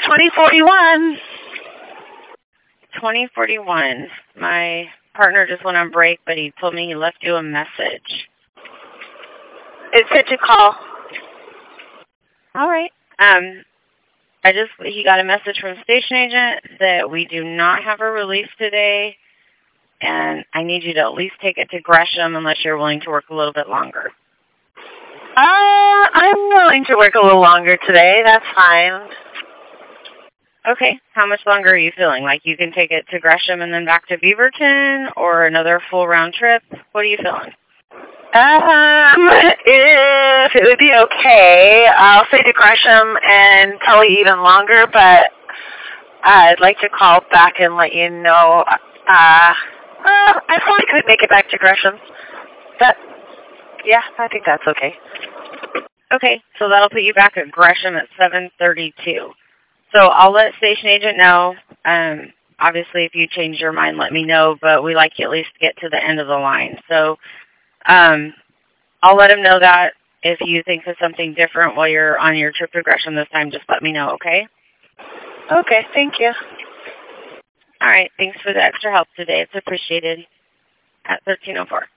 2041. 2041. My partner just went on break, but he told me he left you a message. It said to call. All right. He got a message from station agent that we do not have a release today, and I need you to at least take it to Gresham unless you're willing to work a little bit longer. I'm willing to work a little longer today. That's fine. Okay. How much longer are you feeling? Like you can take it to Gresham and then back to Beaverton, or another full round trip? What are you feeling? If it would be okay, I'll say to Gresham and tell you even longer, but I'd like to call back and let you know. I probably could make it back to Gresham. Yeah, I think that's okay. Okay, so that'll put you back at Gresham at 7:32. So I'll let station agent know. Obviously, if you change your mind, let me know, but we like you at least to get to the end of the line. So I'll let him know that. If you think of something different while you're on your trip to Gresham this time, just let me know, okay? Okay, thank you. All right, thanks for the extra help today. It's appreciated. At 13:04.